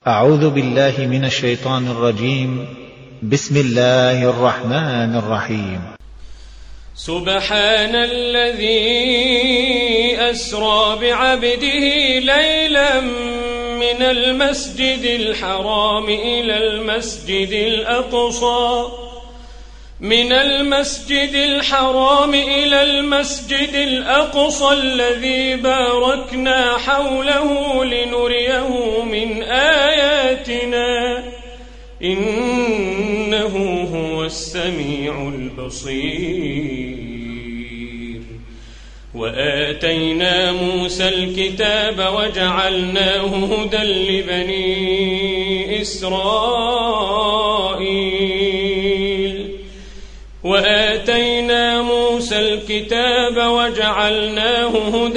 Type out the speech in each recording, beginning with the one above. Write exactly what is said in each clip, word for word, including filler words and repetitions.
أعوذ بالله من الشيطان الرجيم. بسم الله الرحمن الرحيم. سبحان الذي أسرى بعبده ليلا من المسجد الحرام إلى المسجد الأقصى من المسجد الحرام إلى المسجد الأقصى الذي باركنا حوله لنريه من آياتنا إنه هو السميع البصير. وآتينا موسى الكتاب وجعلناه هدى لبني إسرائيل وآتينا موسى الكتاب وجعلناه هدى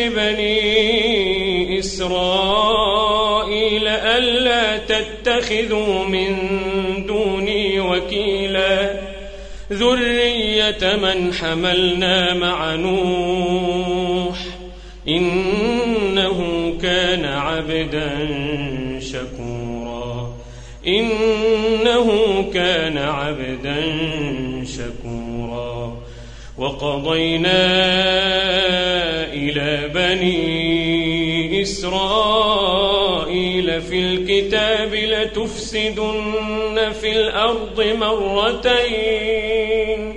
لبني إسرائيل ألا تتخذوا من دوني وكيلا ذرية من حملنا مع نوح إنه كان عبدا شكورا إنه كان عبدا شكورا. وقضينا إلى بني إسرائيل في الكتاب لتفسدن في الأرض مرتين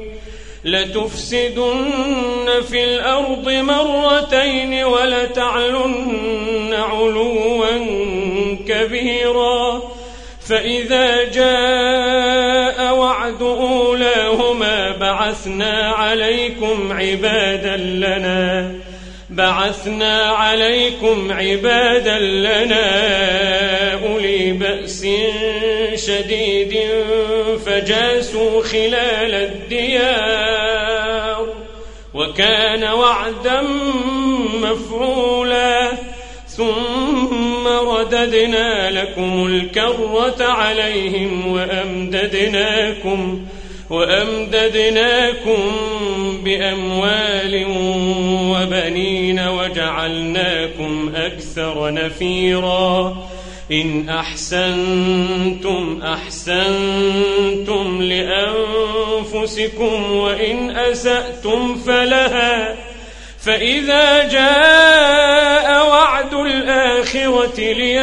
لتفسدن في الأرض مرتين ولتعلن علوا كبيرا. فإذا جاء وعد أولاهما بعثنا عليكم عبادا لنا بعثنا عليكم عبادا لنا أولي بأس شديد فجاسوا خلال الديار وكان وعدا مفعولا. ثم رددنا لكم الكرة عليهم وأمددناكم وأمددناكم بأموال وبنين وجعلناكم أكثر نفيرا. إن أحسنتم أحسنتم لأنفسكم وإن أسأتم فلها. فإذا جاء وعد الآخرة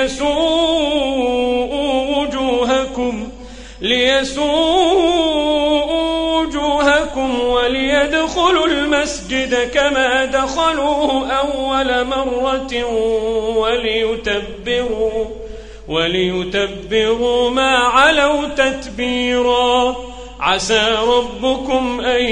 ليسوءوا وجوهكم ليسوءوا وجوهكم وليدخلوا المسجد كما دخلوه أول مرة وليتبروا وليتبروا ما علوا تتبيرا. عسى ربكم أن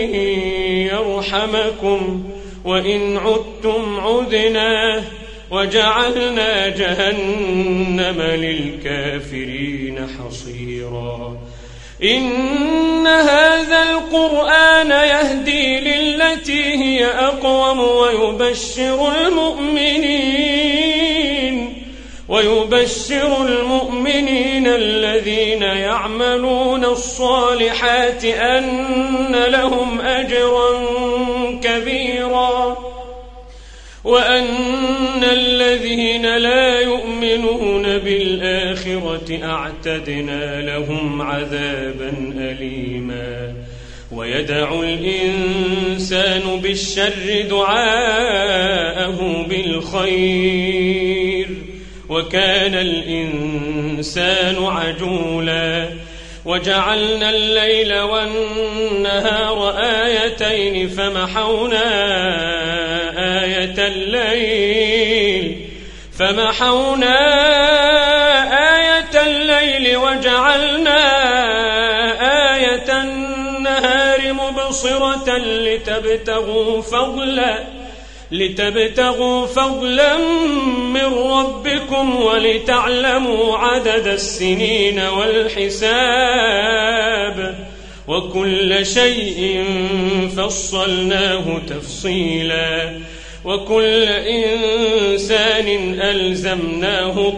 يرحمكم وإن عدتم عدنا وجعلنا جهنم للكافرين حصيرا. إن هذا القرآن يهدي للتي هي أقوم ويبشر المؤمنين ويبشر المؤمنين الذين يعملون الصالحات أن لهم أجرا كبيرا وأن الذين لا يؤمنون بالآخرة أعتدنا لهم عذابا أليما. ويدعو الإنسان بالشر دعاءه بالخير وكان الإنسان عجولا. وجعلنا الليل والنهار آيتين فمحونا آية الليل فمحونا آية الليل وجعلنا آية النهار مبصرة لتبتغوا فضلا لتبتغوا فضلا من ربكم ولتعلموا عدد السنين والحساب وكل شيء فصلناه تفصيلا. وكل إنسان ألزمناه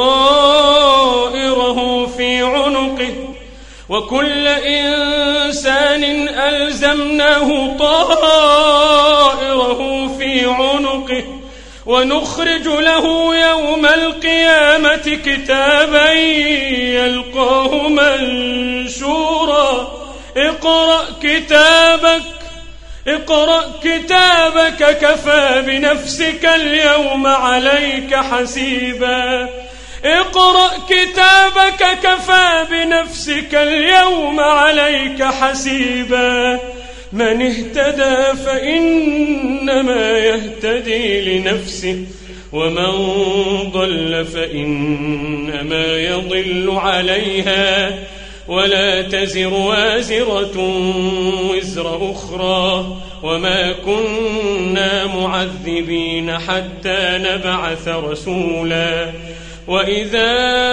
طائره في عنقه وكل إنسان ألزمناه طائره في عنقه ونخرج له يوم القيامة كتابا يلقاه منشورا اقرأ كتابك اقرأ كتابك كفى بنفسك اليوم عليك حسيبا اقرأ كتابك كفى بنفسك اليوم عليك حسيبا من اهتدى فإنما يهتدي لنفسه ومن ضل فإنما يضل عليها ولا تزر وازرة وزر أخرى وما كنا معذبين حتى نبعث رسولا وإذا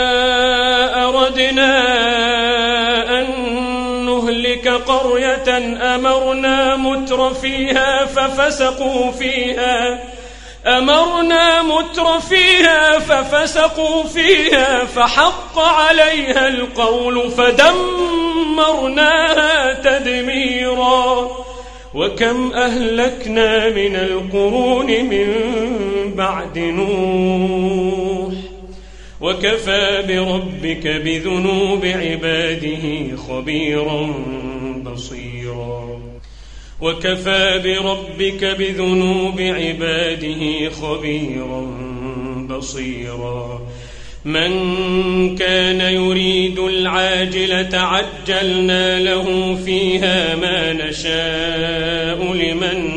أردنا أن نهلك قرية أمرنا متر فيها ففسقوا فيها أمرنا متر فيها ففسقوا فيها فحق عليها القول فدمرناها تدميرا وكم أهلكنا من القرون من بعد نوح وكفى بربك بذنوب عباده خبيرا بصيرا وكفى بربك بذنوب عباده خبيرا بصيرا من كان يريد العاجلة عجلنا له فيها ما نشاء لمن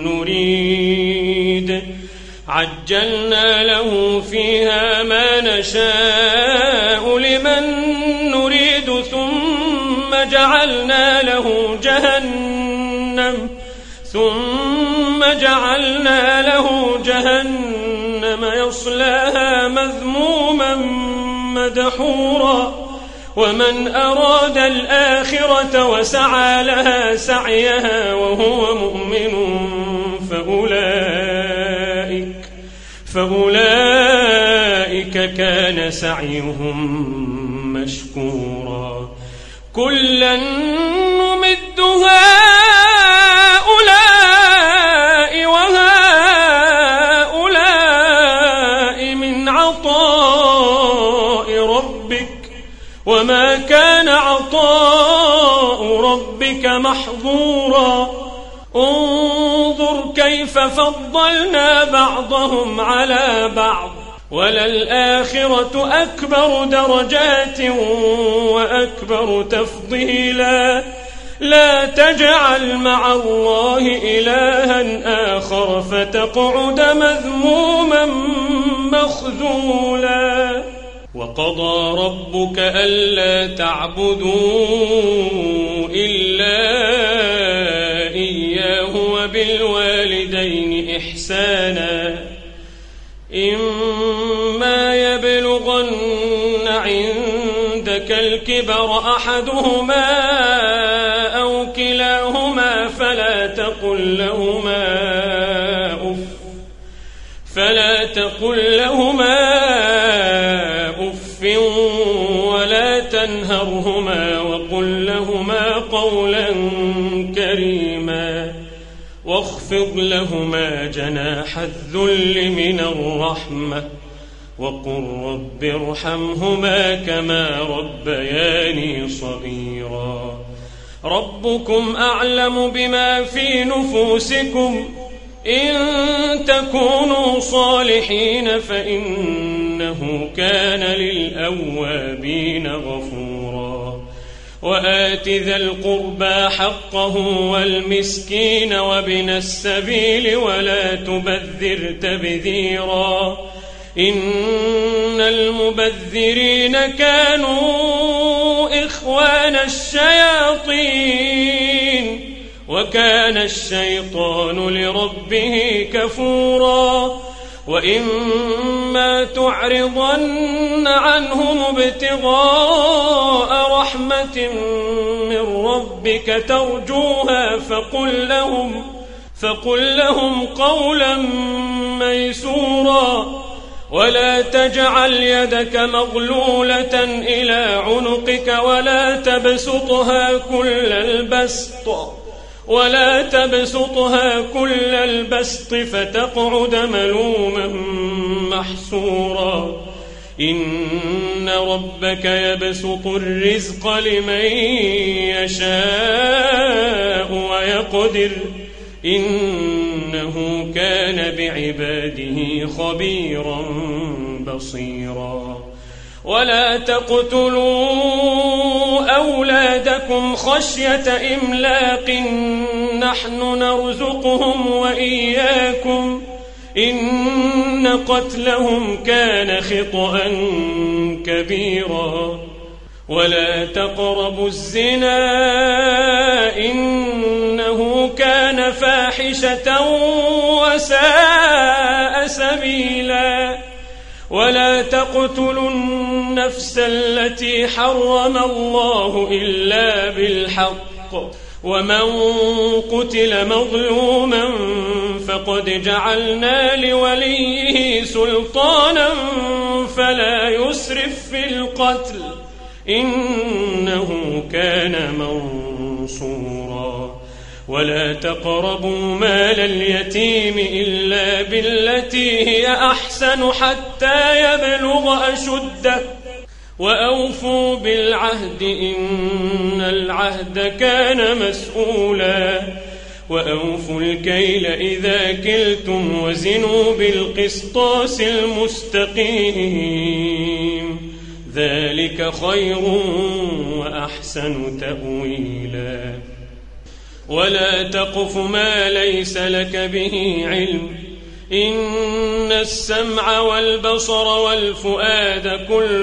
نريد عجلنا له فيها ما نشاء لمن نريد ثم جعلنا له جهنم ثم جعلنا له جهنم يصلاها مذموما مدحورا ومن أراد الآخرة وسعى لها سعيها وهو مؤمن فأولئك فأولئك كان سعيهم مشكورا كلا نمد هؤلاء وهؤلاء من عطاء ربك وما كان عطاء ربك محظورا انظر كيف فضلنا بعضهم على بعض وللآخرة أكبر درجات وأكبر تفضيلا لا تجعل مع الله إلها آخر فتقعد مذموما مخذولا وقضى ربك ألا تعبدوا إلا إياه وبالوالدين إحسانا إما يبلغن عندك الكبر أحدهما أو كلاهما فلا تقل لهما أف فلا تقل لهما أف ولا تنهرهما وقل لهما قولا كريما واخفض لهما جناح الذل من الرحمة وقل رب ارحمهما كما ربياني صغيرا ربكم أعلم بما في نفوسكم إن تكونوا صالحين فإنه كان للأوابين غفورا وآت ذا القربى حقه والمسكين وابن السبيل ولا تبذر تبذيرا إن المبذرين كانوا إخوان الشياطين وكان الشيطان لربه كفورا وإما تعرضن عنهم ابتغاء رحمة من ربك ترجوها فقل لهم فقل لهم قولا ميسورا ولا تجعل يدك مغلولة إلى عنقك ولا تبسطها كل البسط ولا تبسطها كل البسط فتقعد ملوما محسورا إن ربك يبسط الرزق لمن يشاء ويقدر إنه كان بعباده خبيرا بصيرا ولا تقتلوا أولادكم خشية إملاق نحن نرزقهم وإياكم إن قتلهم كان خطأ كبيرا ولا تقربوا الزنا إنه كان فاحشة وساء سبيلا ولا تقتلوا النفس التي حرم الله إلا بالحق ومن قتل مظلوما فقد جعلنا لوليه سلطانا فلا يسرف في القتل إنه كان منصورا ولا تقربوا مال اليتيم إلا بالتي هي أحسن حتى يبلغ أشده وأوفوا بالعهد إن العهد كان مسؤولا وأوفوا الكيل إذا كلتم وزنوا بالقسطاس المستقيم ذلك خير وأحسن تأويلا ولا تقف ما ليس لك به علم إن السمع والبصر والفؤاد كل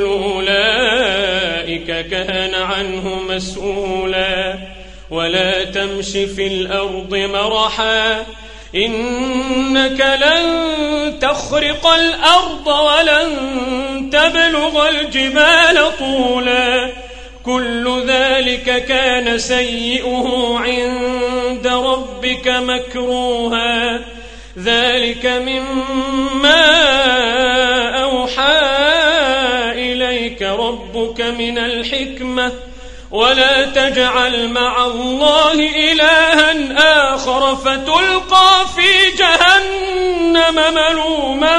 أولئك كان عنه مسؤولا ولا تمش في الأرض مرحا إنك لن تخرق الأرض ولن تبلغ الجبال طولا كل ذلك كان سيئه عند ربك مكروها ذلك مما أوحى إليك ربك من الحكمة ولا تجعل مع الله إلها آخر فتلقى في جهنم ملوما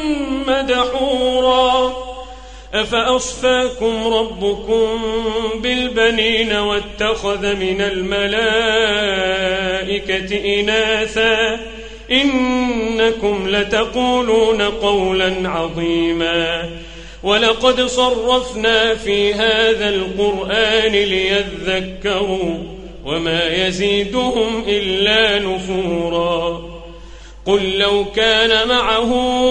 مدحورا أفأصفاكم ربكم بالبنين واتخذ من الملائكة إناثا إنكم لتقولون قولا عظيما ولقد صرفنا في هذا القرآن ليذكروا وما يزيدهم إلا نفورا قل لو كان معه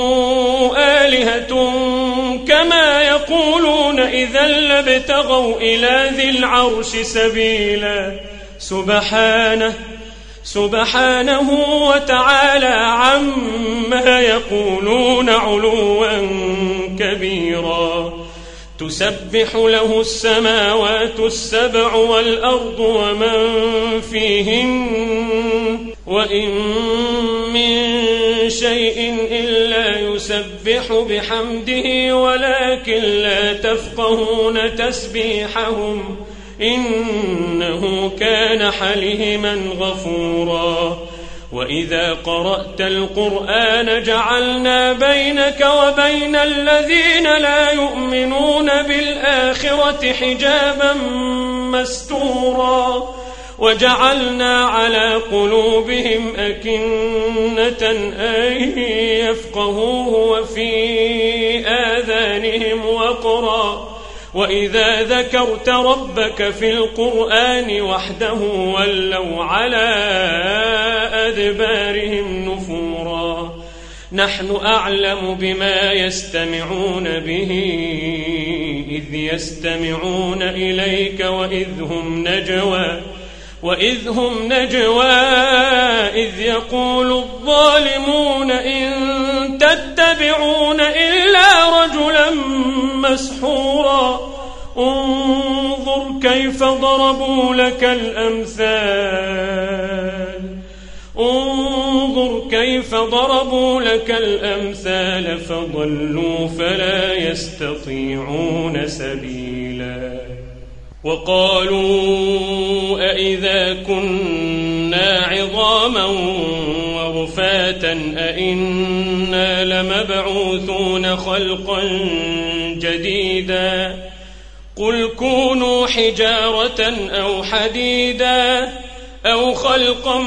آلهة كما يقولون إذا لابتغوا إلى ذي العرش سبيلا سبحانه سبحانه وتعالى عما يقولون علوا كبيرا تسبح له السماوات السبع والأرض ومن فيهن وإن من شيء إلا يسبح بحمده ولكن لا تفقهون تسبيحهم إنه كان حليما غفورا وإذا قرأت القرآن جعلنا بينك وبين الذين لا يؤمنون بالآخرة حجابا مستورا وجعلنا على قلوبهم أكنة أن يفقهوه وفي آذانهم وقرا وإذا ذكرت ربك في القرآن وحده ولوا على أدبارهم نفورا نحن أعلم بما يستمعون به إذ يستمعون إليك وإذ هم نجوى وإذ هم نجوى إذ يقول الظالمون إن تتبعون إلا رجلا مسحورا انظر كيف ضربوا لك الأمثال انظر كيف ضربوا لك الأمثال فضلوا فلا يستطيعون سبيلا وقالوا أئذا كنا عظاما ورفاتا أئنا لمبعوثون خلقا جديدا قل كونوا حجارة أو حديدا أو خلقا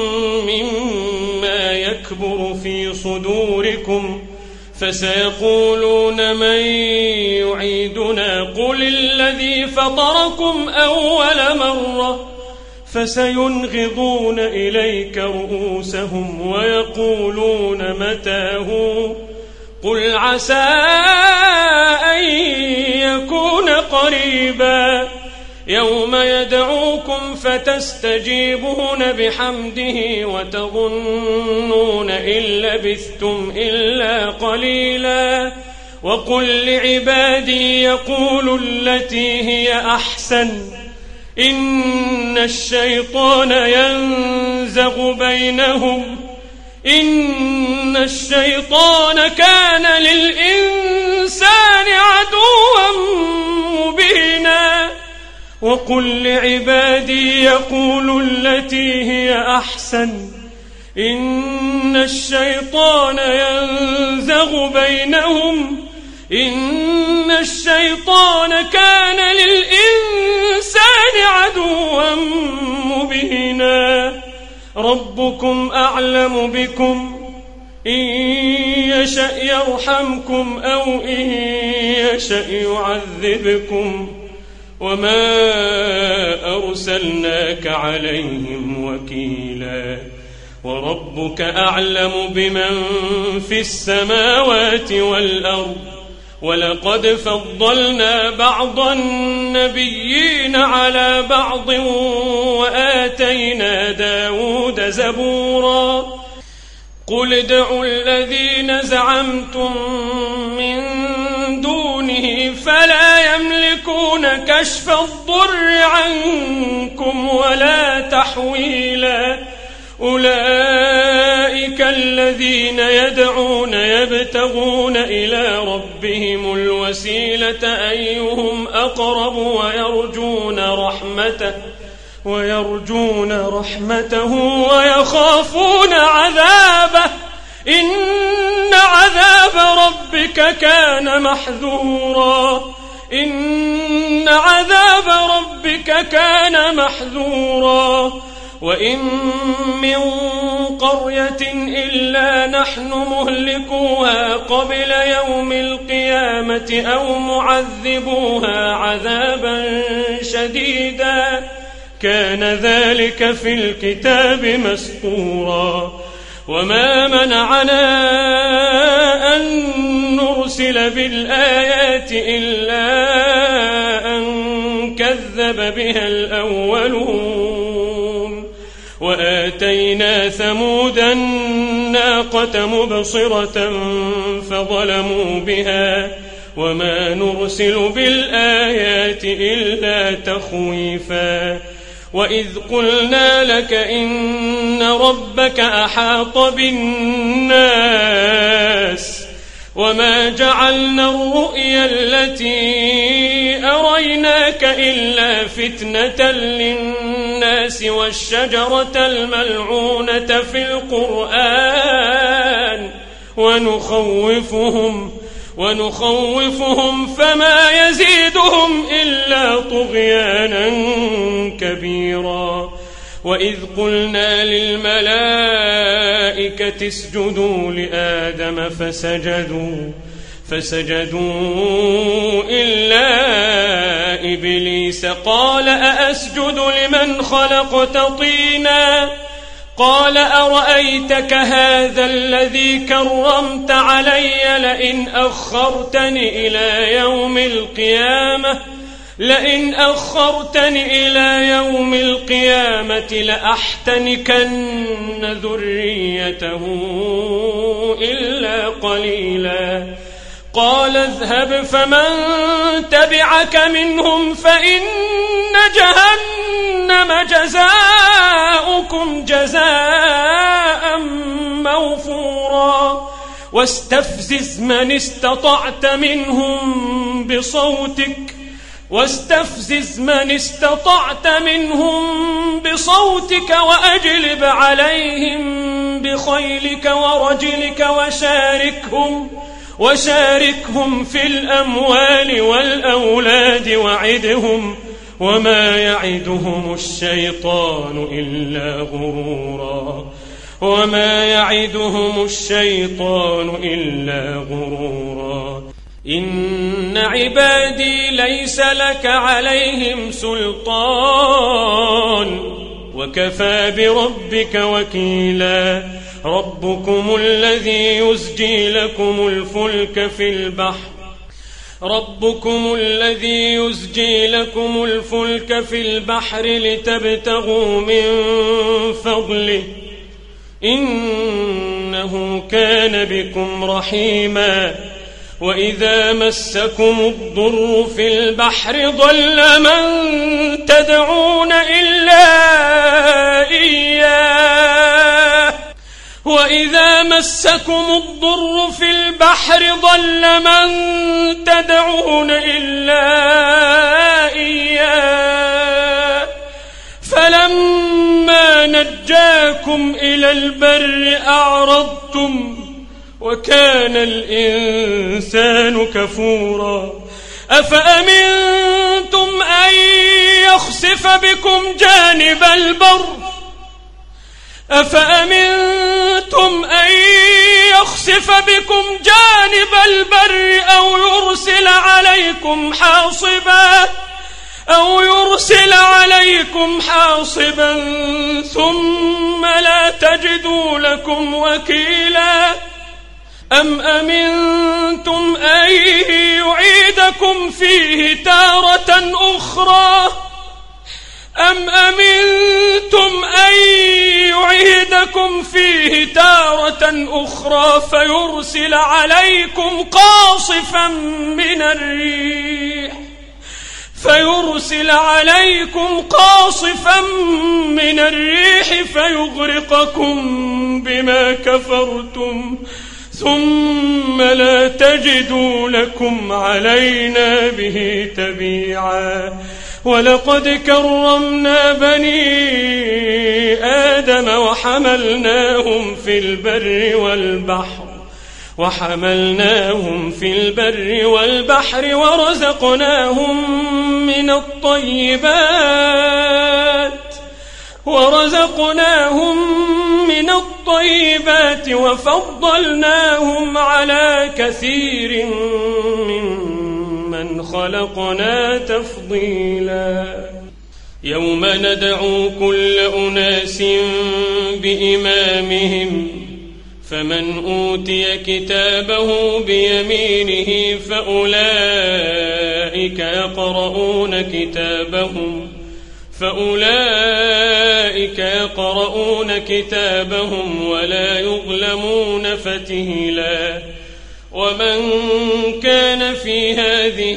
مما يكبر في صدوركم فسيقولون من يعيدنا قل الذي فطركم أول مرة فسينغضون إليك رؤوسهم ويقولون متى هو قل عسى أن يكون قريبا يوم يدعوكم فتستجيبون بحمده وتظنون إن لبثتم إلا قليلا وقل لعبادي يقولوا التي هي أحسن إن الشيطان ينزغ بينهم إن الشيطان كان للإنسان عدوا مبينا وقل لعبادي يقولوا التي هي أحسن إن الشيطان ينزغ بينهم إن الشيطان كان للإنسان عدوا مبينا ربكم أعلم بكم إن يشأ يرحمكم أو إن يشأ يعذبكم وما أرسلناك عليهم وكيلا وربك أعلم بمن في السماوات والأرض ولقد فضلنا بعض النبيين على بعض وآتينا داود زبورا قل ادعوا الذين زعمتم من دونه فلا يملكون كشف الضر عنكم ولا تحويلا أولئك الذين يدعون يبتغون إلى ربهم الوسيلة أيهم أقرب ويرجون رحمته ويرجون رحمته ويخافون عذابه إن عذاب ربك كان محذورا إن عذاب ربك كان محذورا وإن من قرية إلا نحن مهلكوها قبل يوم القيامة أو معذبوها عذابا شديدا كان ذلك في الكتاب مسطورا وما منعنا أن نرسل بالآيات إلا أن كذب بها الأولون وآتينا ثمود الناقة مبصرة فظلموا بها وما نرسل بالآيات إلا تخويفا وإذ قلنا لك إن ربك أحاط بالناس وما جعلنا الرؤيا التي أريناك إلا فتنة للناس والشجرة الملعونة في القرآن ونخوفهم ونخوفهم فما يزيدهم إلا طغيانا كبيرا وإذ قلنا للملائكة اسجدوا لآدم فسجدوا فسجدوا إلا إبليس قال أأسجد لمن خلقت طينا قال أرأيتك هذا الذي كرمت علي لئن أخرتني إلى يوم القيامة لئن أخرتني إلى يوم القيامة لأحتنكن ذريته إلا قليلا قال اذهب فمن تبعك منهم فإن جهنم جزاؤكم جزاء موفورا واستفزز من استطعت منهم بصوتك واستفزز من استطعت منهم بصوتك وأجلب عليهم بخيلك ورجلك وشاركهم وشاركهم في الأموال والأولاد وعدهم وما يعدهم الشيطان إلا غرورا وما يعدهم الشيطان إلا غرورا إن عبادي ليس لك عليهم سلطان وكفى بربك وكيلا ربكم الذي يزجي لكم الفلك في البحر ربكم الذي يزجي لكم الفلك في البحر لتبتغوا من فضله إنه كان بكم رحيما وإذا مسكم الضر في البحر ضل من تدعون إلا إياه وإذا مسكم الضر في البحر ضل من تدعون إلا إياه فلما نجاكم إلى البر أعرضتم وكان الإنسان كفورا أفأمنتم أن يخسف بكم جانب البر أفأمنتم أن يخسف بكم جانب البر أو يرسل عليكم حاصبا أو يرسل عليكم حاصبا ثم لا تجدوا لكم وكيلا أم أمنتم أن يعيدكم فيه تارة أخرى أم أمنتم أن يعيدكم فيه تارة أخرى فيرسل عليكم قاصفا من الريح فيرسل عليكم قاصفا من الريح فيغرقكم بما كفرتم ثم لا تجدوا لكم علينا به تبيعا ولقد كرمنا بني آدم وحملناهم في البر والبحر وحملناهم في البر والبحر ورزقناهم من الطيبات ورزقناهم من الطيبات وفضلناهم على كثير ممن خلقنا تفضيلا يوم ندعو كل أناس بإمامهم فمن أوتي كتابه بيمينه فأولئك يقرؤون كتابهم فأولئك يقرؤون كتابهم ولا يظلمون فتيلا ومن كان في هذه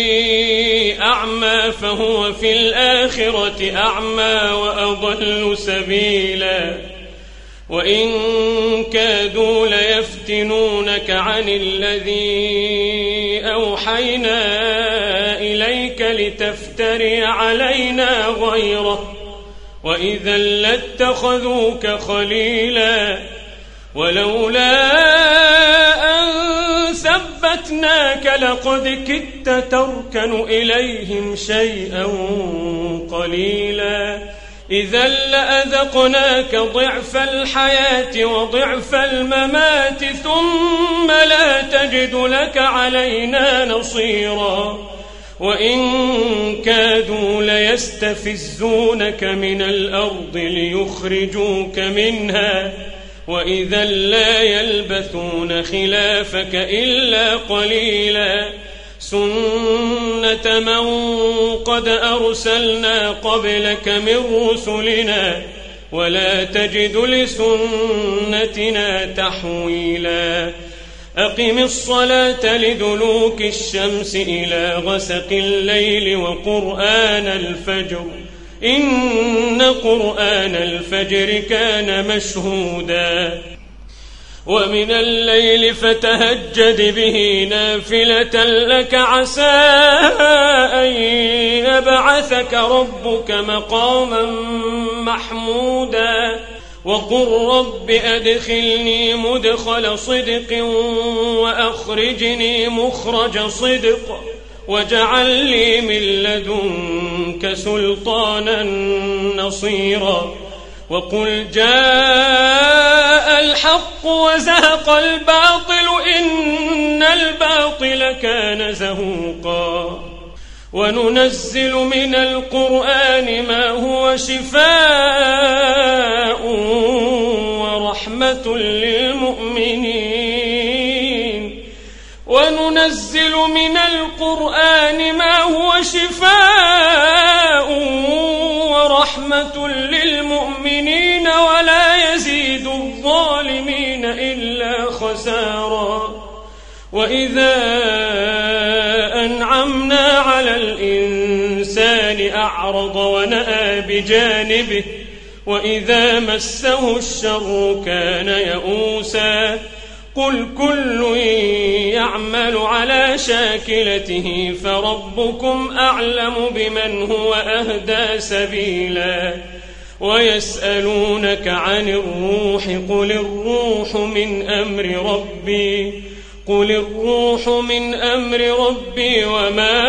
أعمى فهو في الآخرة أعمى وأضل سبيلا وإن كادوا ليفتنونك عن الذي أوحينا إليك لتفتري علينا غيره وإذا لاتخذوك خليلا ولولا أن ثبتناك لقد كدت تركن إليهم شيئا قليلا إذا لأذقناك ضعف الحياة وضعف الممات ثم لا تجد لك علينا نصيرا وإن كادوا ليستفزونك من الأرض ليخرجوك منها وإذا لا يلبثون خلافك إلا قليلا سنة من قد أرسلنا قبلك من رسلنا ولا تجد لسنتنا تحويلا أقم الصلاة لدلوك الشمس إلى غسق الليل وقرآن الفجر إن قرآن الفجر كان مشهودا ومن الليل فتهجد به نافلة لك عسى أن يبعثك ربك مقاما محمودا وقل رب أدخلني مدخل صدق وأخرجني مخرج صدق واجعل لي من لدنك سلطانا نصيرا وقل جاء الحق وزهق الباطل إن الباطل كان زهوقا وننزل من القرآن ما هو شفاء ورحمة للمؤمنين وننزل من القرآن ما هو شفاء ورحمة للمؤمنين ولا يزيد الظالمين إلا خسارا وإذا أنعمنا على الإنسان أعرض ونأى بجانبه وإذا مسه الشر كان يئوسا قل كل يعمل على شاكلته فربكم أعلم بمن هو أهدى سبيلا ويسألونك عن الروح قل الروح من أمر ربي قل الروح من أمر ربي وما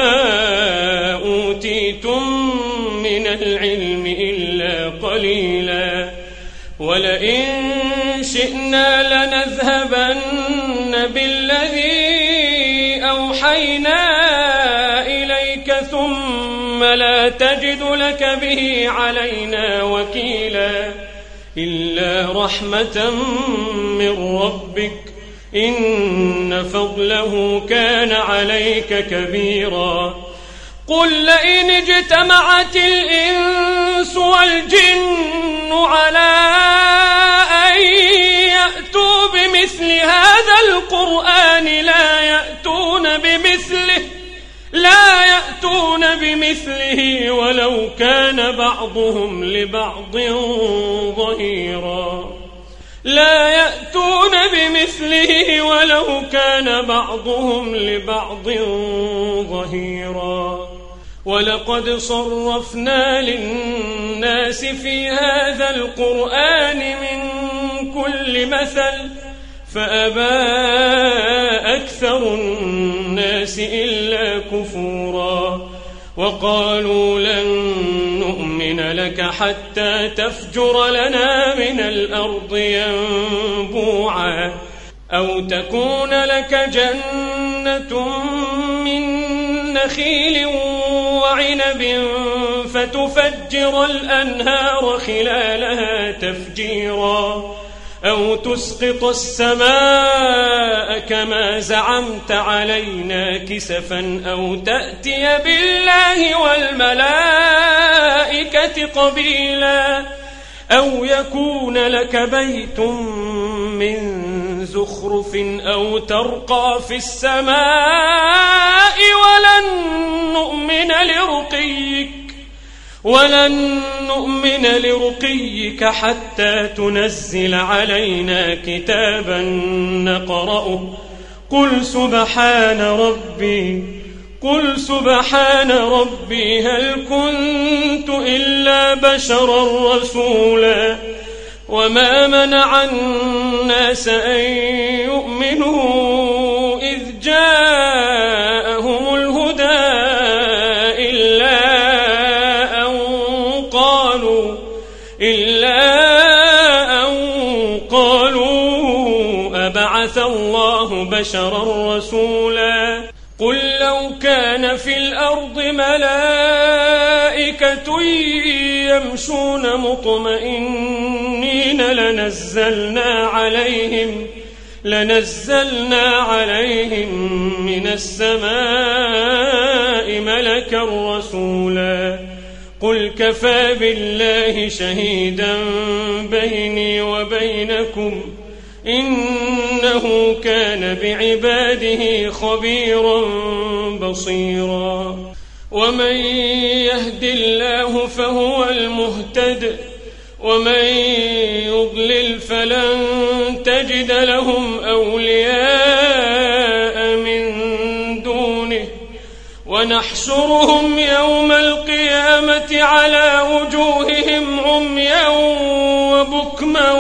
أوتيتم من العلم إلا قليلا ولئن شئنا لنذهبن بالذي أوحينا إليك ثم لا تجد لك به علينا وكيلا إلا رحمة من ربك إن فضله كان عليك كبيرا قل لئن اجتمعت الإنس والجن على أن يأتوا بمثل هذا القرآن لا يأتون بمثله لا يأتون بمثله ولو كان بعضهم لبعض ظهيرا لا يأتون بمثله ولو كان بعضهم لبعض ظهيرا ولقد صرفنا للناس في هذا القرآن من كل مثل فأبى أكثر الناس إلا كفورا وقالوا لن نؤمن لك حتى تفجر لنا من الأرض ينبوعا أو تكون لك جنة من نخيل وعنب فتفجر الأنهار خلالها تفجيرا أو تسقط السماء كما زعمت علينا كسفا أو تأتي بالله والملائكة قبيلا أو يكون لك بيت من زخرف أو ترقى في السماء ولن نؤمن لرقيك ولن نؤمن لرقيك حتى تنزل علينا كتابا نقرأه قل سبحان ربي قل سبحان ربي هل كنت إلا بشرا رسولا وما منع الناس أن يؤمنوا إذ جاءهم الهدى إلا أن قالوا إلا أن قالوا أبعث الله بشرا رسولا قل لو كان في الأرض ملائكة يمشون مطمئنين لنزلنا عليهم لنزلنا عليهم من السماء ملكا رسولا قل كفى بالله شهيدا بيني وبينكم إنه كان بعباده خبيرا بصيرا ومن يهد الله فهو المهتد ومن يضلل فلن تجد لهم أولياء من دونه ونحشرهم يوم القيامة على وجوههم عميا وبكما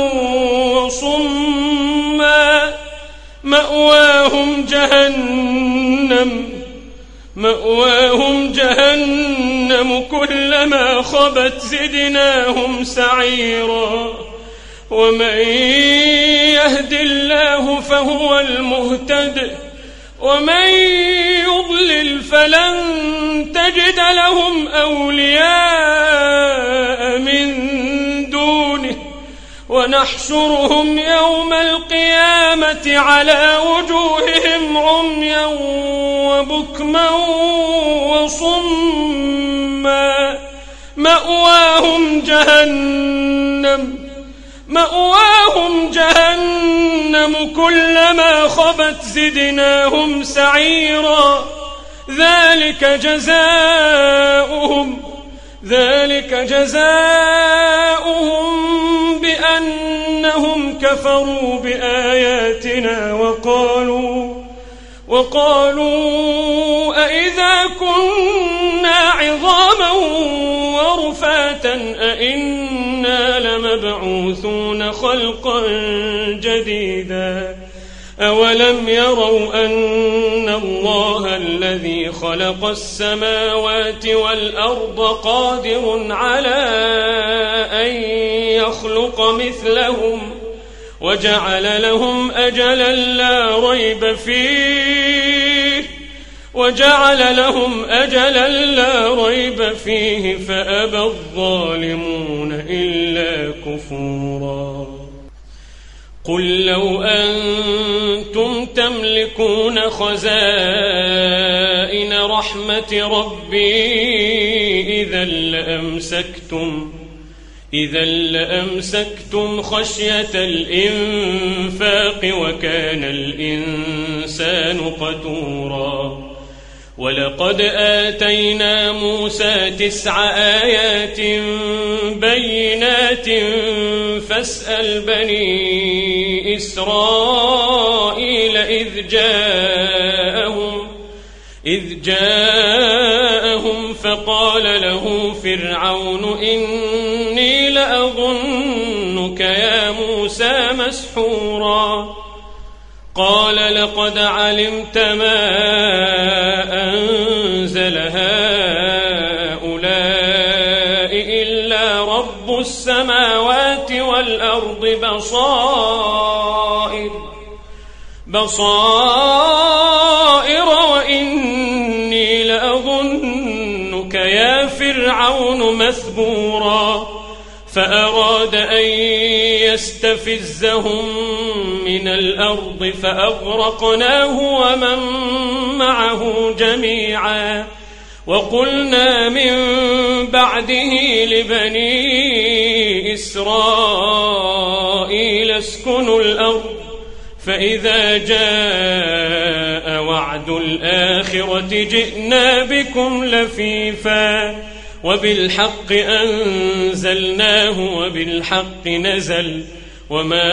وصما مأواهم جهنم مأواهم جهنم كلما خبت زدناهم سعيرا ومن يهد الله فهو المهتد ومن يضلل فلن تجد لهم أولياء من دونه ونحشرهم يوم القيامة على وجوههم عميا وبكما وصما مأواهم جهنم مأواهم جهنم كلما خبت زدناهم سعيرا ذلك جزاؤهم ذلك جزاؤهم بأنهم كفروا بآياتنا وقالوا وقالوا أئذا كنا عظاما ورفاتا أئنا لمبعوثون خلقا جديدا أولم يروا أن الله الذي خلق السماوات والأرض قادر على أن يخلق مثلهم وجعل لهم أجلا لا ريب فيه وجعل لهم أجلا لا ريب فيه فأبى الظالمون إلا كفورا قل لو أنتم تملكون خزائن رحمة ربي إذا لأمسكتم إذا لأمسكتم خشية الإنفاق وكان الإنسان قتورا ولقد آتينا موسى تسع آيات بينات فاسأل بني إسرائيل إذ جاءهم إذ جاءهم فقال له فرعون إني لأظنك يا موسى مسحورا قال لقد علمت ما أنزل هؤلاء إلا رب السماوات والأرض بصائر بصائر وإني لأظنك يا فرعون مثبورا فأراد أن يستفزهم من الأرض فأغرقناه ومن معه جميعا وقلنا من بعده لبني إسرائيل اسكنوا الأرض فإذا جاء وعد الآخرة جئنا بكم لفيفا وبالحق أنزلناه وبالحق نزل وما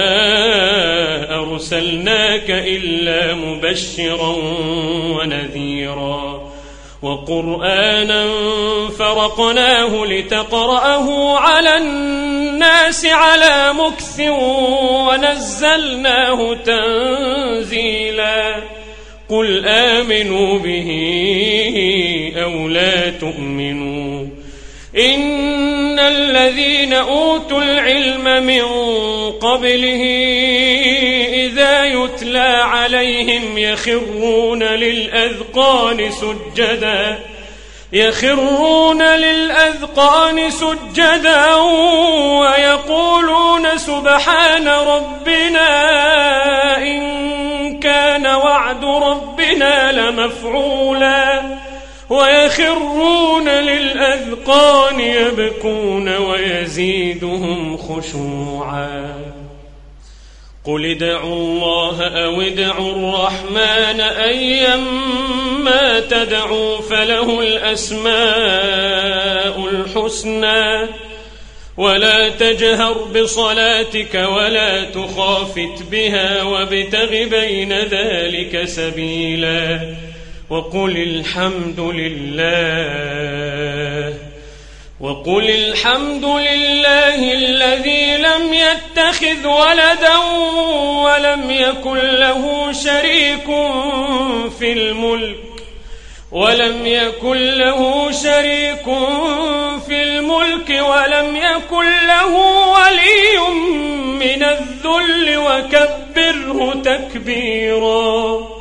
أرسلناك إلا مبشرا ونذيرا وقرآنا فرقناه لتقرأه على الناس على مكث ونزلناه تنزيلا قل آمنوا به أو لا تؤمنوا إن الذين أوتوا العلم من قبله إذا يتلى عليهم يخرون للأذقان سجدا يخرون للأذقان سجدا ويقولون سبحان ربنا إن كان وعد ربنا لمفعولا ويخرون للأذقان يبكون ويزيدهم خشوعا قل ادعوا الله أو ادعوا الرحمن أيما تدعوا فله الأسماء الحسنى ولا تجهر بصلاتك ولا تخافت بها وابتغ بين ذلك سبيلا وقل الحمد لله وقل الحمد لله الذي لم يتخذ ولدا ولم يكن له شريك في الملك ولم يكن له شريك في الملك ولم يكن له ولي من الذل وكبره تكبيرا.